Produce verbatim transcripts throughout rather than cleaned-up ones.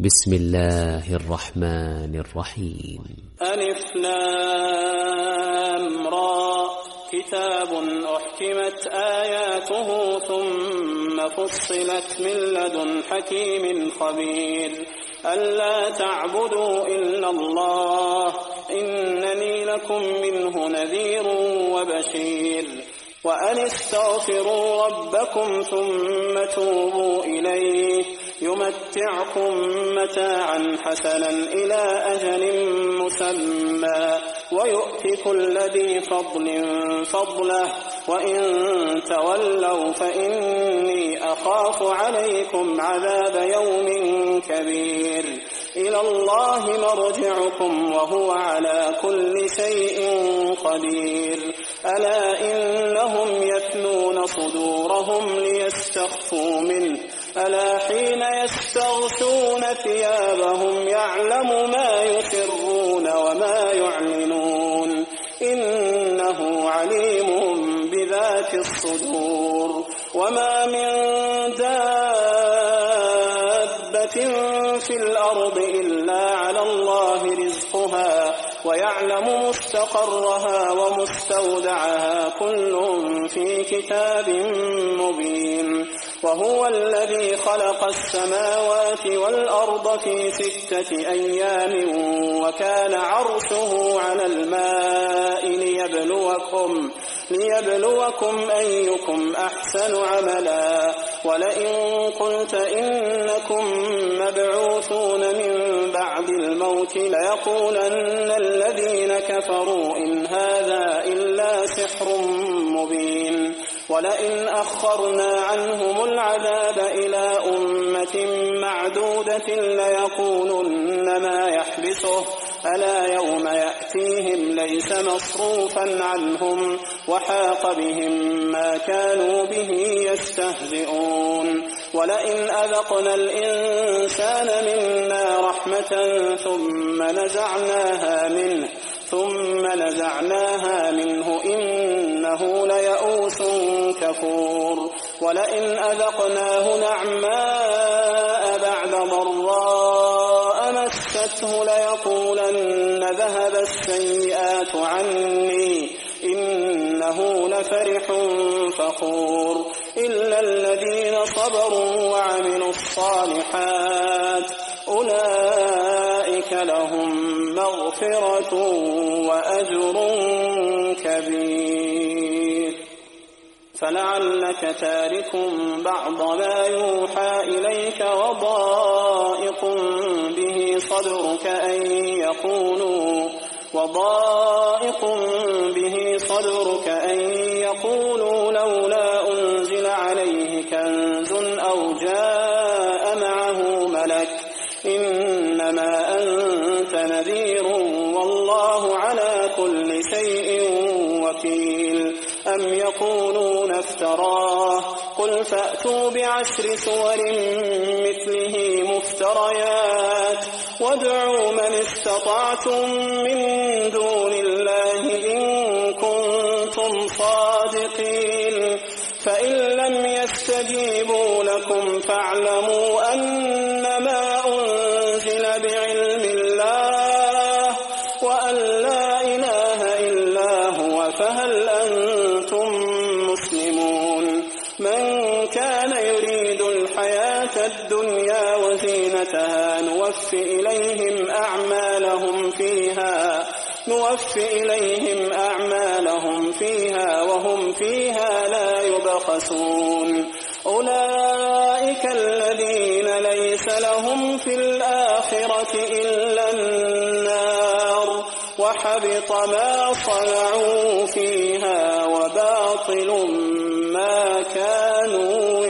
بسم الله الرحمن الرحيم. ألف لام را كتاب أحكمت آياته ثم فصلت من لدن حكيم خبير ألا تعبدوا إلا الله إنني لكم منه نذير وبشير وأن استغفروا ربكم ثم توبوا إليه يمتعكم متاعا حسنا إلى أجل مسمى ويؤتي كل ذي فضل فضله وإن تولوا فإني أخاف عليكم عذاب يوم كبير إلى الله مرجعكم وهو على كل شيء قدير ألا إنهم يثنون صدورهم ليستخفوا منه ألا حين يستغشون ثيابهم يعلم ما يسرون وما يعلنون إنه عليم بذات الصدور وما من دابة في الأرض إلا على الله رزقها ويعلم مستقرها ومستودعها كل في كتاب مبين وهو الذي خلق السماوات والأرض في ستة أيام وكان عرشه على الماء ليبلوكم ليبلوكم أيكم أحسن عملا ولئن قلت إنكم مبعوثون من بعد الموت ليقولن الذين كفروا إن هذا إلا سحر مبين ولئن أخرنا عنهم العذاب إلى أمة معدودة ليقولن ما يحبسه ألا يوم يأتيهم ليس مصروفا عنهم وحاق بهم ما كانوا به يستهزئون ولئن أذقنا الإنسان منا رحمة ثم نزعناها منه ثم نزعناها منه إنه ليئوس كفور ولئن أذقناه نعماء بعد ضراء مسته ليقولن ذهب السيئات عني إنه لفرح فخور إلا الذين صبروا وعملوا الصالحات أولئك لهم مغفرة وأجر كبير فلعلك تارك بعض ما يوحى إليك وضائق به صدرك أن يقولوا وضائق به صدرك أن يقولوا لولا أنزل عليه كنز أو جاء معه ملك إنما أنت نذير والله على كل شيء وكيل أم يقولون افتراه قل فأتوا بعشر سور مثله مفتريات وادعوا من استطعتم من دون الله إن كنتم صادقين فإن لم يستجيبوا لكم فاعلموا أنما أنزل بعلم الله وأن لا إله إلا هو فهل أنتم مسلمون من كان يريد الحياة الدنيا وزينتها نوفي إليهم أعمالهم فيها نوفي إليهم أعمالهم فيها وهم فيها لا يبخسون أولئك الذين ليس لهم في الآخرة إلا النار وحبط ما صنعوا فيها وباطل ما كانوا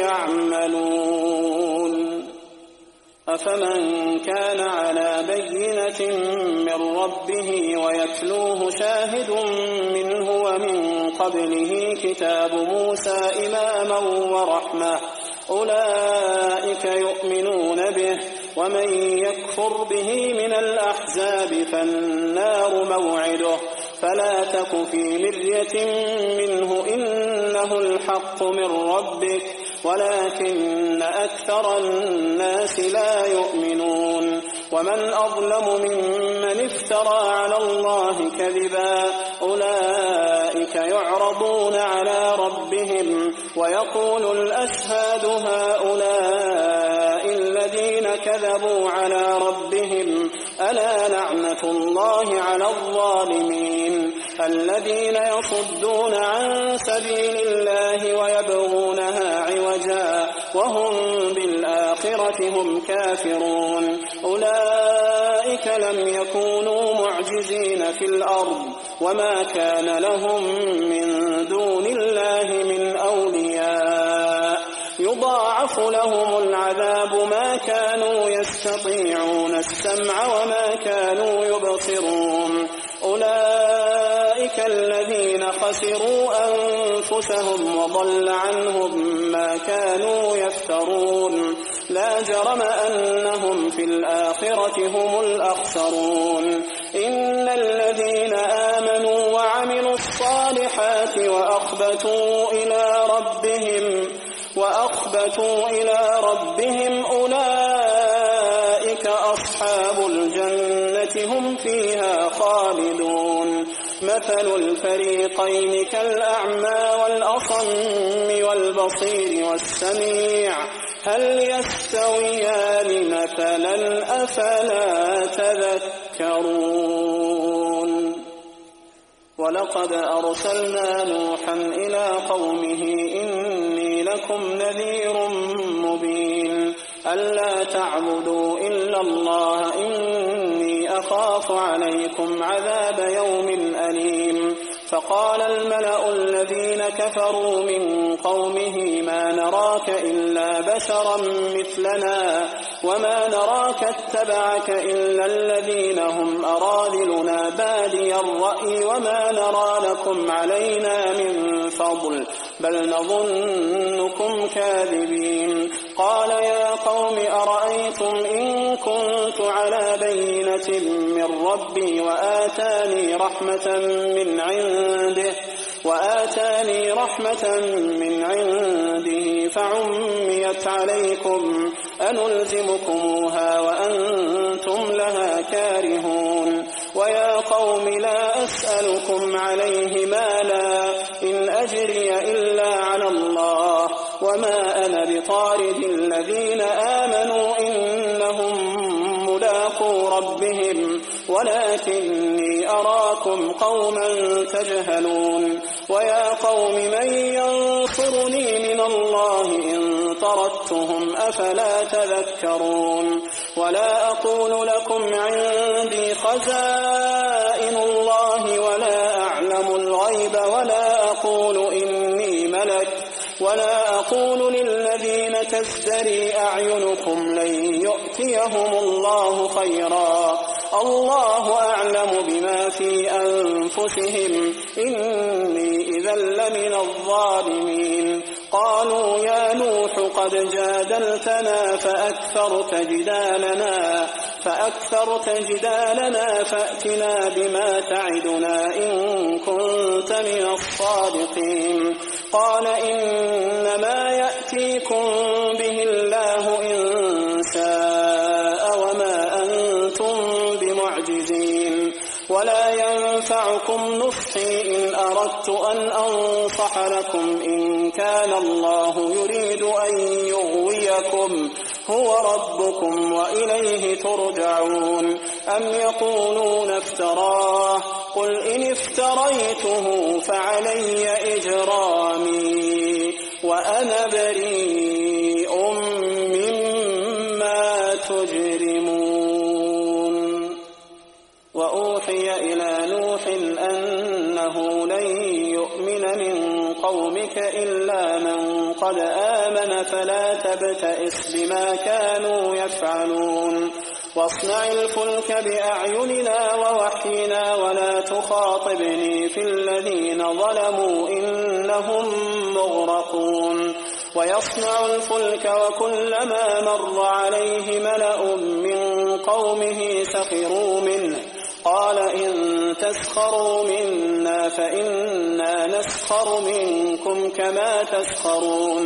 يعملون أفمن كان على بينة من ربه ويتلوه شاهد منه ومن قبله كتاب موسى إماما ورحمة أولئك يؤمنون به ومن يكفر به من الأحزاب فالنار موعده فلا تك في مرية منه إنه الحق من ربك ولكن أكثر الناس لا يؤمنون ومن أظلم ممن افترى على الله كذبا أولئك يعرضون على ربهم ويقول الأشهاد هؤلاء الذين كذبوا على ربهم ألا لعنة الله على الظالمين الذين يصدون عن سبيل الله ويبغونها عوجا وهم بالآخرة هم كافرون أولئك لم يكونوا معجزين في الأرض وما كان لهم من دون الله من أولياء يضاعف لهم العذاب ما كانوا يستطيعون السمع وما كانوا يبصرون أولئك الذين خسروا أنفسهم وضل عنهم ما كانوا يفترون لا جرم أنهم في الآخرة هم الأخسرون إن الذين آمنوا وعملوا الصالحات وأخبتوا إلى ربهم وأخبتوا إلى ربهم أولئك أصحاب الجنة هم فيها خالدون مثل الفريقين كالأعمى والأصم والبصير والسميع هل يستويان مثلا أفلا تذكرون ولقد أرسلنا نوحا إلى قومه إني لكم نذير مبين ألا تعبدوا إلا الله إني أخاف عليكم عذاب يوم أليم فقال الملأ الذين كفروا من قومه ما نراك إلا بشرا مثلنا وما نراك اتبعك إلا الذين هم أراذلنا بادي الرأي وما نرى لكم علينا من فضل بل نظنكم كاذبين قال يا قوم أرأيتم إن كنت على بينة من ربي وآتاني رحمة من عنده وآتاني رحمة من عنده فعميت عليكم أنلزمكموها وأنتم لها كارهون ويا قوم لا أسألكم عليه مالا إن أجري إلا على الله وما أنا بطارد الذين آمنوا إنهم ملاقو ربهم ولكني أراكم قوما تجهلون ويا قوم من ينصرني من الله إن طردتهم أفلا تذكرون ولا أقول لكم عندي خزائن الله ولا أعلم الغيب ولا أقول إني ملك ولا أقول للذين تزدري أعينكم لن يؤتيهم الله خيرا الله أعلم بما في أنفسهم إني إذا لمن الظالمين قالوا يا نوح قد جادلتنا فأكثرت جدالنا فأكثرت جدالنا فأتنا بما تعدنا إن كنت من الصادقين قال إنما يأتيكم به الله إن شاء وما أنتم بمعجزين ولا ينفعكم نصحي إن أردت أن أنصح لكم إن كان الله يريد أن يغويكم هو ربكم وإليه ترجعون أم يقولون افتراه قل إن افتريته فعلي إجرامي وأنا بريء مما تجرمون وأوحي إلى نوح أنه لن يؤمن من قومك إلا من قد آمن فلا تبتئس بما كانوا يفعلون واصنع الفلك بأعيننا ووحينا ولا تخاطبني في الذين ظلموا إنهم مغرقون ويصنع الفلك وكلما مر عليه ملأ من قومه سخروا منه قال إن تسخروا منا فإنا نسخر منكم كما تسخرون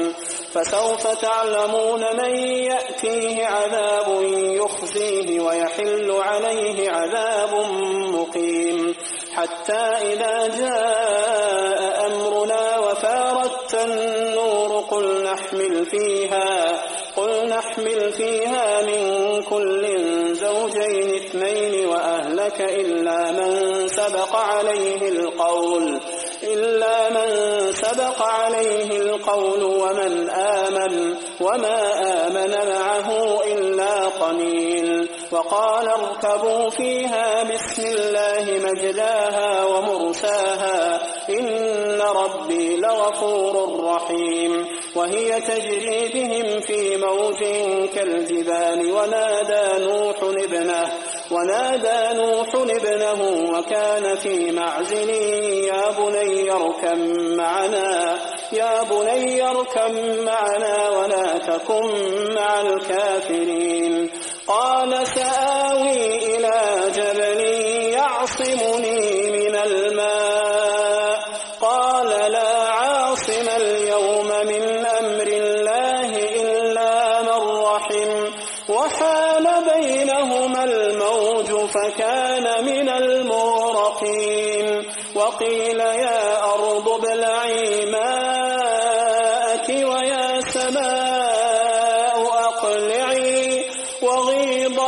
فسوف تعلمون من يأتيه عذاب يخزيه ويحل عليه عذاب مقيم حتى إذا جاء أمرنا وفارت النور قل نحمل فيها قل نحمل فيها من كل زوجين اثنين وأهلك إلا من سبق عليه القول إلا من سبق عليه القول ومن آمن وما آمن معه إلا قليل وقال اركبوا فيها بسم الله مجلاها ومرساها إن ربي لغفور رحيم وهي تجري بهم في موج كالجبال ونادى نوح ابنه ونادى نوح ابنه وكان في معزل يا بني اركب معنا يا بني اركب معنا ولا تكن مع الكافرين قال سآوي إلى جبل يعصمني من الماء قال لا عاصم اليوم من أمر الله إلا من رحم وحال بينهما الموج فكان من المغرقين وقيل يا أرض ابلعي ماءك ويا سماء أقلعي وغيض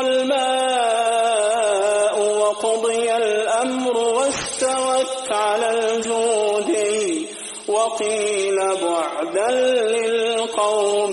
الماء وقضي الأمر واستوت على الجودي وقيل بعدا للقوم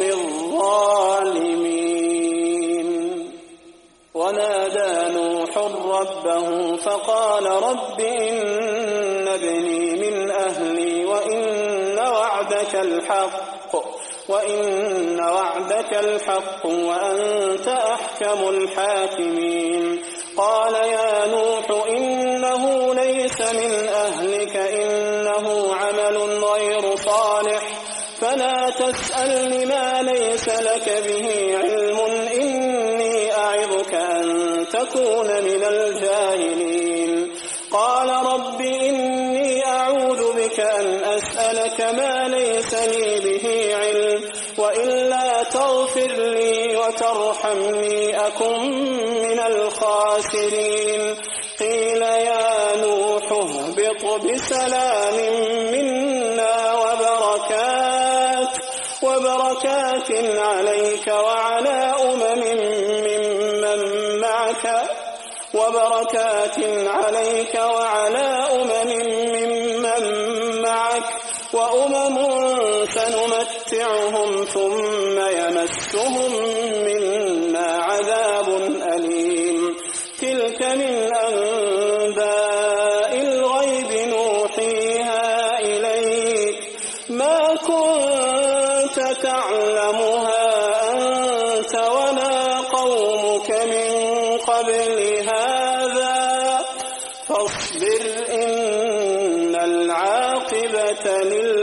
الظالمين ونادى نوح ربه فقال رب إن ابني من أهلي وإن وعدك الحق وإن وعدك الحق وأنت أحكم الحاكمين قال يا نوح إنه ليس من أهلك إنه عمل غير صالح فلا تسألني ما ليس لك به علم إني أعظك أن تكون من الجاهلين قال رب إني أعوذ بك أن أسألك ما ليس لي به علم وإلا تغفر لي وترحمني أكن من الخاسرين قيل يا نوح اهبط بسلام منا وبركات وبركات عليك وعلى أمم ممن معك وبركات عليك وعلى أمم ممن معك وأمم سنمتعهم ثم يمسهم منا عذاب أليم تلك من أنباء الغيب نوحيها إليك ما كنت تعلمها أنت ولا قومك من قبل هذا فاصبر إن العاقبة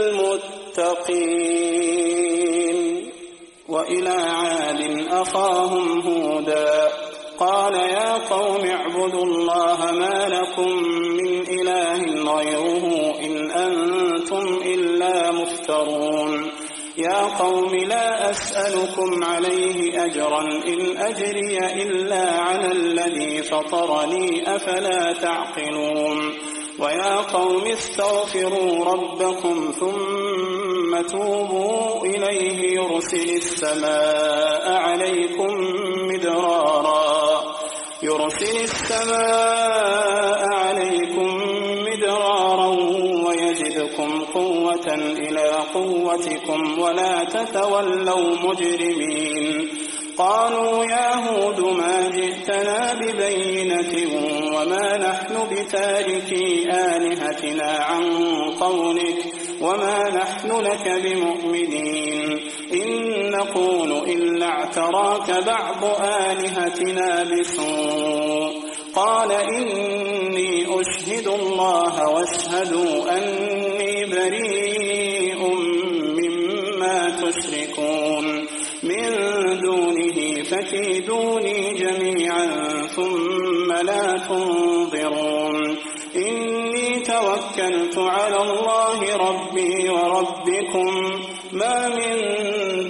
للمتقين وإلى عاد أخاهم هودا قال يا قوم اعبدوا الله ما لكم من إله غيره إن أنتم إلا مفترون يا قوم لا أسألكم عليه أجرا إن أجري إلا على الذي فطرني أفلا تعقلون ويا قوم استغفروا ربكم ثم توبوا إليه يرسل السماء عليكم مدرارا يرسل السماء عليكم مدرارا ويزدكم قوة إلى قوتكم ولا تتولوا مجرمين قالوا يا هود ما جئتنا ببينة وما نحن بتاركي آلهتنا عن قولك وما نحن لك بمؤمنين إن نقول إلا اعتراك بعض آلهتنا بسوء قال إني أشهد الله واشهدوا أني بريء مما تشركون من دونه فكيدوني جميعا ثم لا تنظرون إني توكلت على الله ربي وربكم ما من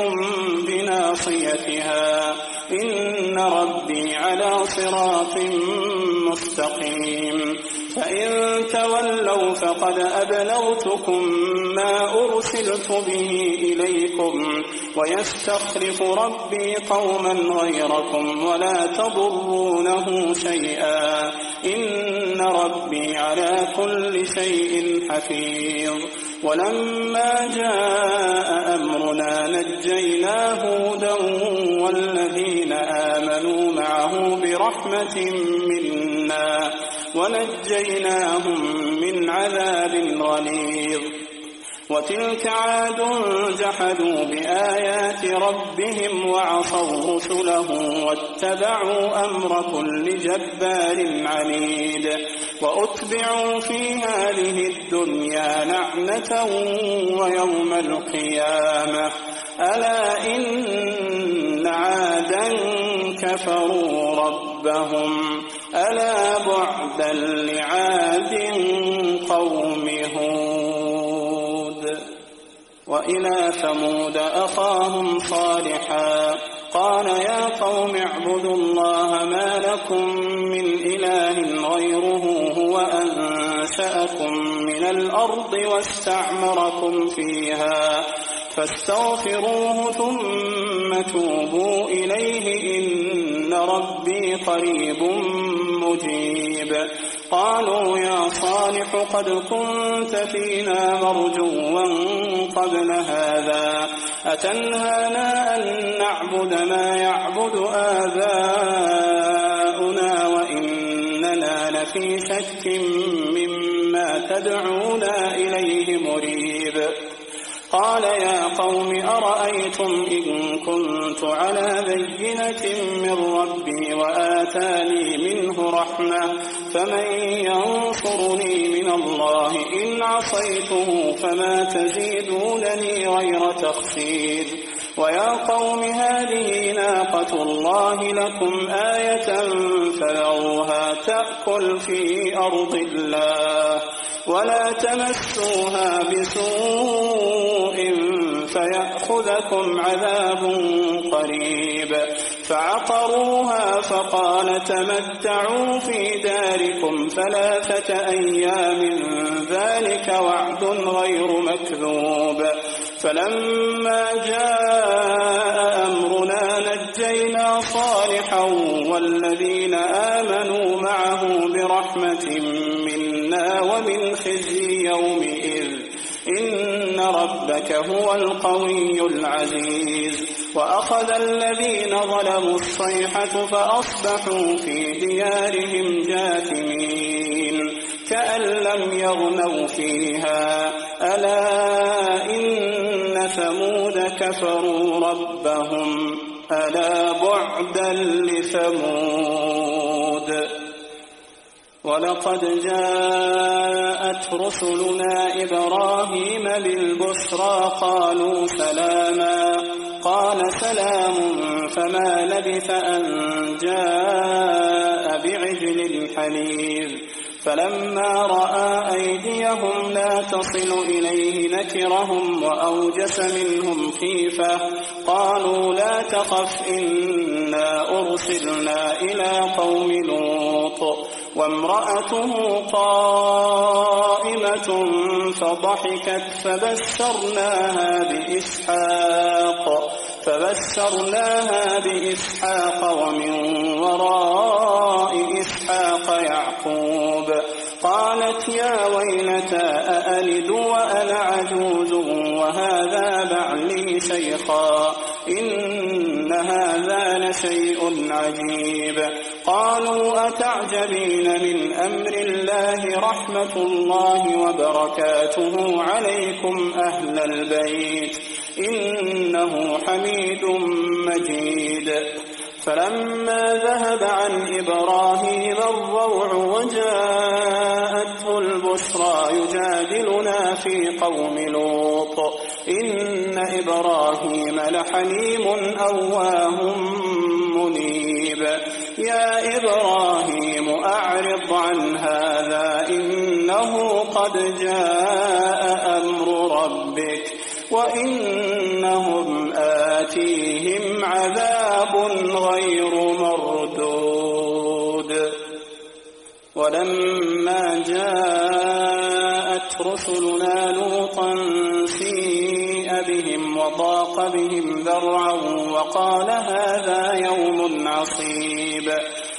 بناصيتها إن ربي على صراط مستقيم فإن تولوا فقد أبلغتكم ما أرسلت به إليكم ويستخلف ربي قوما غيركم ولا تضرونه شيئا إن ربي على كل شيء حفيظ ولما جاء أمرنا نجينا هودا والذين آمنوا معه برحمة منا ونجيناهم من عذاب غليظ وتلك عاد جحدوا بآيات ربهم وعصوا رسله واتبعوا أمر كل جبار عنيد وأتبعوا في هذه الدنيا لعنة ويوم القيامة ألا إن عادا كفروا ربهم ألا بعدا لعاد قوم هود وإلى ثمود أخاهم صالحا قال يا قوم اعبدوا الله ما لكم من إله غيره هو أنشأكم من الأرض واستعمركم فيها فاستغفروه ثم توبوا إليه إن ربي قريب مجيب قالوا يا صالح قد كنت فينا مرجوا قبل هذا أتنهانا أن نعبد ما يعبد آباؤنا وإننا لفي شك مما تدعونا إليه مريب قال يا قوم أرأيتم إن كنت على بينة من ربي وآتاني منه رحمة فمن ينصرني من الله إن عصيته فما تزيدونني غير تخسير ويا قوم هذه ناقة الله لكم آية فذروها تأكل في أرض الله ولا تمسوها بسوء فيأخذكم عذاب قريب فعقروها فقال تمتعوا في داركم ثلاثة أيام ذلك وعد غير مكذوب فلما جاء أمرنا نجينا صالحا والذين آمنوا معه برحمة منا ومن خزي يومئذ إن ربك هو القوي العزيز وأخذ الذين ظلموا الصيحة فأصبحوا في ديارهم جاثمين كأن لم يغنوا فيها ألا إن ثمود كفروا ربهم ألا بعدا لثمود ولقد جاءت رسلنا إبراهيم بالبشرى قالوا سلاما قال سلام فما لبث أن جاء بعجل حنيذ فلما رأى أيديهم لا تصل إليه نكرهم وأوجس منهم خيفة قالوا لا تخف إنا أرسلنا إلى قوم لوط وامرأته قائمة فضحكت فبشرناها بإسحاق فبشرناها بإسحاق ومن وراء إسحاق يعقوب قالت يا ويلتى أألد وأنا عجوز وهذا بعلي شيخا إن هذا لشيء عجيب قالوا أتعجبين من أمر الله رحمة الله وبركاته عليكم أهل البيت إنه حميد مجيد فلما ذهب عن إبراهيم الروع وجاءته البشرى يجادلنا في قوم لوط إن إبراهيم لحليم أواه منيب يا إبراهيم أعرض عن هذا إنه قد جاء أمر ربك وإنهم يأتيهم عذاب غير مردود. ولما جاءت رسلنا لوطا سيء بهم وضاق بهم ذرعا وقال هذا يوم عصيب.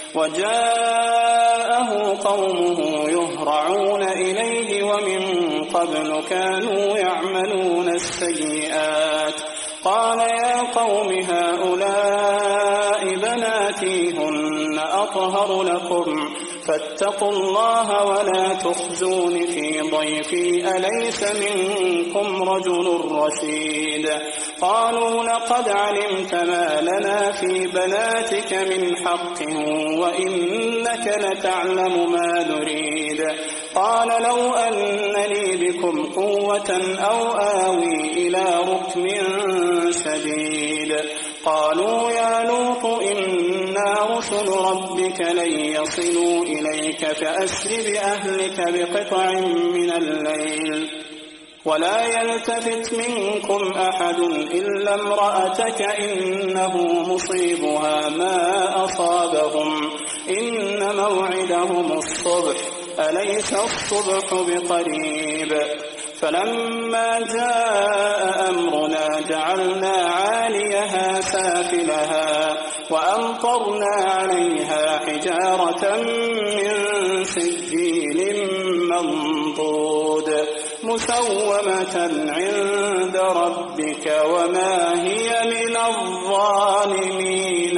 وجاءه قومه يهرعون إليه ومن قبل كانوا يعملون السيئات. قال يا قوم هؤلاء بناتي هن أطهر لكم فاتقوا الله ولا تخزون في ضيفي أليس منكم رجل رشيد. قالوا لقد علمت ما لنا في بناتك من حق وإنك لتعلم ما نريد. قال لو أن لي بكم قوة أو آوي إلى ركن شديد. قالوا يا لوط إنا رسل ربك لن يصلوا إليك فأسر بأهلك بقطع من الليل ولا يلتفت منكم أحد إلا امرأتك إنه مصيبها ما أصابهم إن موعدهم الصبح أليس الصبح بقريب. فلما جاء أمرنا جعلنا عاليها سافلها وأمطرنا عليها حجارة من سجيل منضود مسومة عند ربك وما هي من الظالمين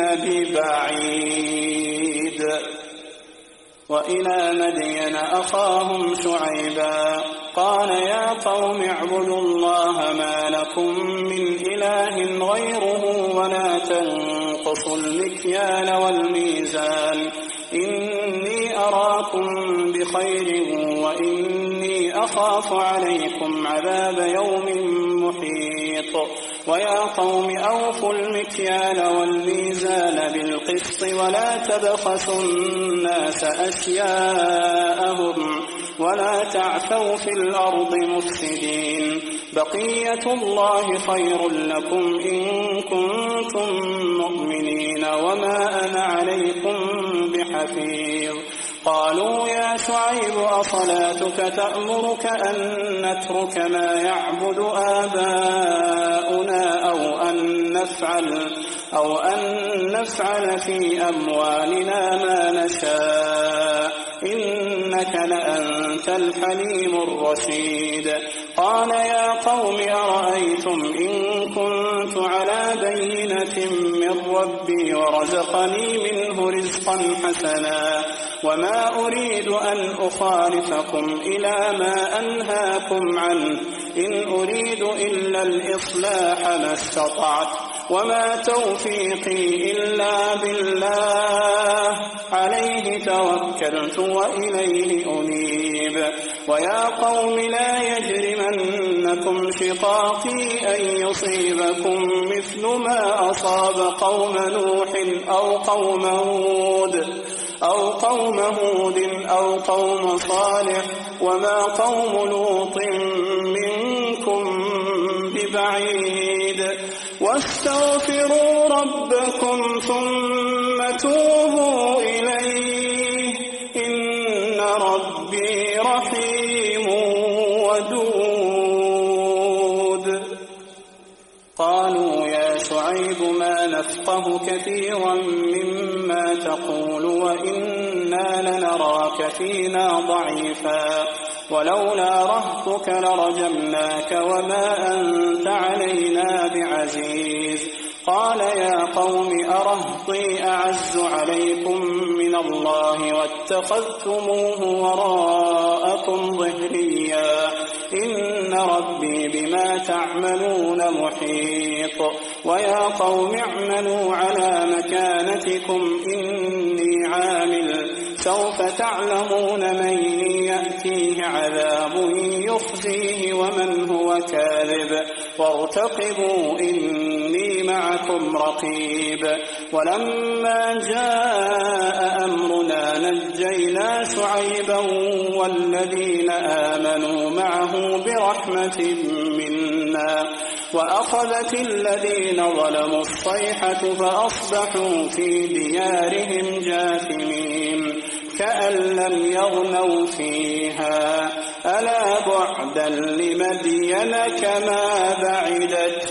ببعيد. وإلى مدين أخاهم شعيبا قال يا قوم اعبدوا الله ما لكم من إله غيره ولا تنقصوا المكيال والميزان إني أراكم بخير وإني أخاف عليكم عذاب يوم محيط. ويا قوم أوفوا المكيال والميزان بالقسط ولا تبخسوا الناس أشياءهم ولا تعثوا في الأرض مفسدين. بقية الله خير لكم إن كنتم مؤمنين وما أنا عليكم بحفيظ. قالوا يا شعيب أصلاتك تأمرك أن نترك ما يعبد آباؤنا أو أن نفعل أو أن نفعل في أموالنا ما نشاء إنك لأنت الحليم الرشيد. قال يا قوم أرأيتم إن كنت على بينة من ربي ورزقني منه رزقا حسنا وما أريد أن أخالفكم إلى ما أنهاكم عنه إن أريد إلا الإصلاح ما استطعت وما توفيقي إلا بالله عليه توكلت وإليه أنيب. ويا قوم لا يجرمنكم شقاقي أن يصيبكم مثل ما أصاب قوم نوح أو قوم هود أو قوم هود أو قوم صالح وما قوم لوط منكم ببعيد. واستغفروا ربكم ثم توبوا إليه إن ربي رحيم ودود. قالوا يا شعيب ما نفقه كثيرا مما تقول وإنا لنراك فينا ضعيفا ولولا رهطك لرجمناك وما أنت علينا بعزيز. قال يا قوم أرهطي أعز عليكم من الله واتخذتموه وراءكم ظهريا إن ربي بما تعملون محيط. ويا قوم اعملوا على مكانتكم إني عامل سوف تعلمون من يأتيه عذاب يخزيه ومن هو كاذب وارتقبوا إني معكم رقيب. ولما جاء أمرنا نجينا شعيبا والذين آمنوا معه برحمة منا وأخذت الذين ظلموا الصيحة فأصبحوا في ديارهم جاثمين كأن لم يغنوا فيها ألا بعدا لمدين كما بعدت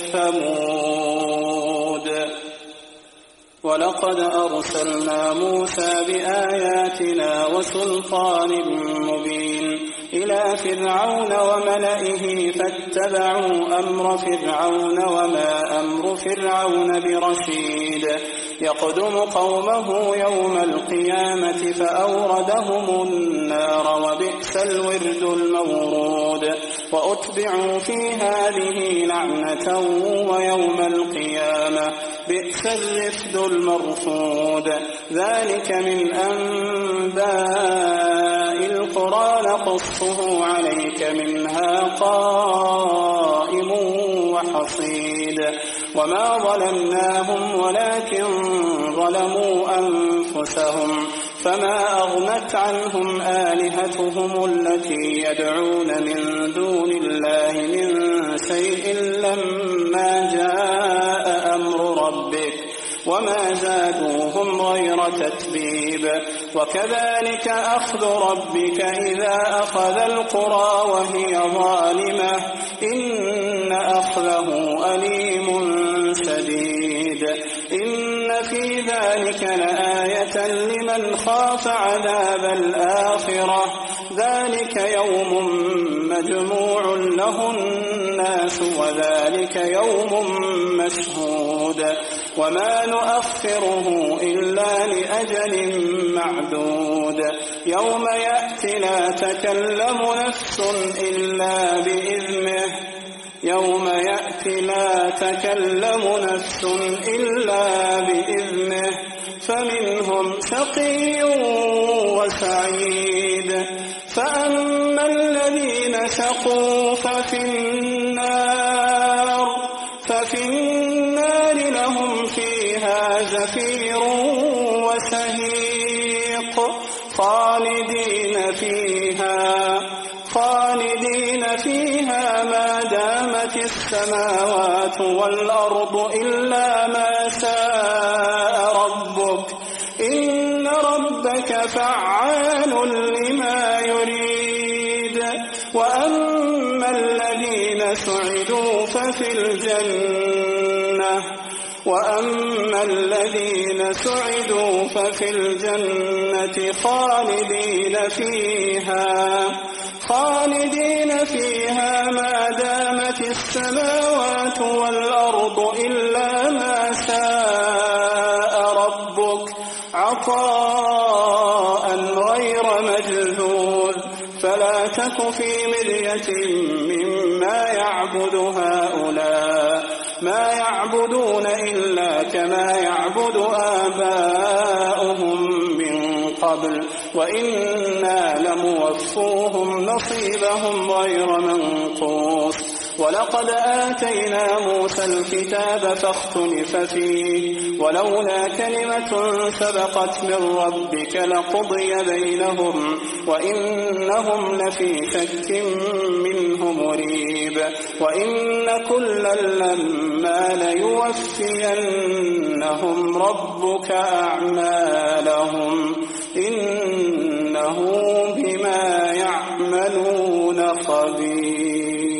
ثمود. ولقد أرسلنا موسى بآياتنا وسلطان مبين إلى فرعون وملئه فاتبعوا أمر فرعون وما أمر فرعون برشيد يقدم قومه يوم القيامة فأوردهم النار وبئس الورد المورود وأتبعوا في هذه لعنة ويوم القيامة بئس الرفد المرفود. ذلك من أنباء القرى نقصه عليك منها قائم وحصيد. وما ظلمناهم ولكن ظلموا أنفسهم فما أغنت عنهم آلهتهم التي يدعون من دون الله من شيء لما جاء أمر ربك وما زادوهم غير تتبيب. وكذلك أخذ ربك إذا أخذ القرى وهي ظالمة إن أخذه أليم شديد. إن في ذلك لآية لمن خاف عذاب الآخرة ذلك يوم مجموع له الناس وذلك يوم مشهود. وما نؤخره إلا لأجل معدود يوم يأتي لا تكلم نفس إلا بإذنه يوم يأتي لا تكلم نفس إلا بإذنه فمنهم شقي وسعيد. فأما الذين شقوا ففي النار ففي النار لهم فيها زفير وشهيق خالدين فيها خالدين فيها ما دامت السماوات والأرض إلا ما شاء ربك إن ربك فعال لما يريد. وأما الذين سعدوا ففي الجنة وأما الذين سعدوا ففي الجنة خالدين فيها خالدين فيها ما دامت السماوات والأرض إلا ما شاء ربك عطاء غير مجذوذ. فلا تك في مرية مما يعبد هؤلاء ما يعبدون إلا كما يعبد آباؤهم من قبل وإنا لموفوهم نصيبهم غير منقوص. ولقد آتينا موسى الكتاب فاختلف فيه ولولا كلمة سبقت من ربك لقضي بينهم وإنهم لفي شك منه مريب. وإن كلا لما ليوفينهم ربك أعمالهم إنه بما يعملون خبير.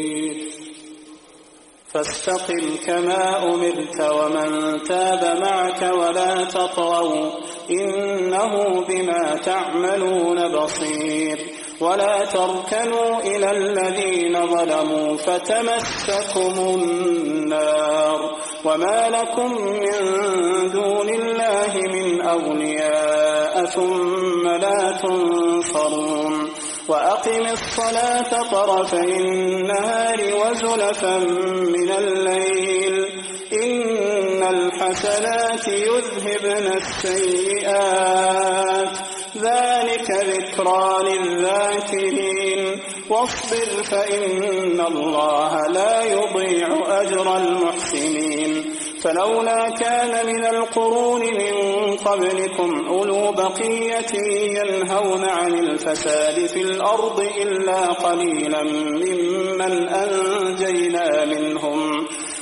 فاستقم كما أمرت ومن تاب معك ولا تطغوا إنه بما تعملون بصير. ولا تركنوا إلى الذين ظلموا فتمسكم النار وما لكم من دون الله من أولياء ثم لا تنصرون. وأقم الصلاة طرفي النهار وزلفا من الليل إن الحسنات يذهبن السيئات ذلك ذكرى للذاكرين. واصبر فإن الله لا يضيع أجر المحسنين. فلولا كان من القرون من قبلكم أولو بقية ينهون عن الفساد في الأرض إلا قليلا ممن أنجينا منهم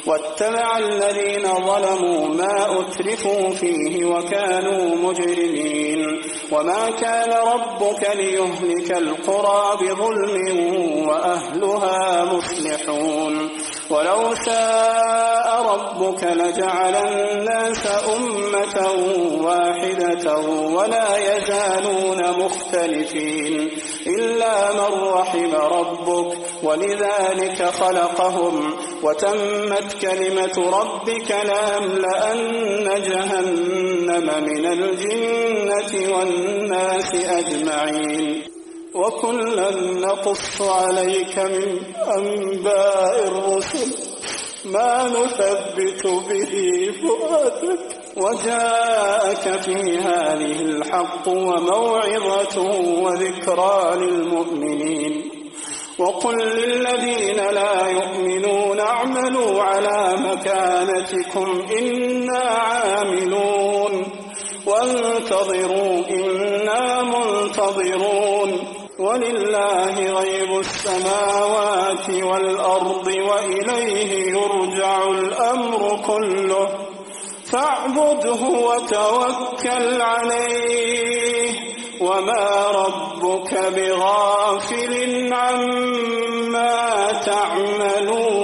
واتبع الذين ظلموا ما أترفوا فيه وكانوا مجرمين وما كان ربك ليهلك القرى بظلم وأهلها مصلحون ولو شاء ربك لجعل الناس أمة واحدة ولا يزالون مختلفين إلا من رحم ربك ولذلك خلقهم وتمت كلمة ربك لأملأن جهنم من الجنة والناس أجمعين وكلا نقص عليك من أنباء الرسل ما نثبت به فؤادك وجاءك في هذه الحق وموعظة وذكرى للمؤمنين وقل للذين لا يؤمنون اعملوا على مكانتكم إنا عاملون وانتظروا إنا منتظرون ولله غيب السماوات والأرض وإليه يرجع الأمر كله فاعبده وتوكل عليه وما ربك بغافل عما تعملون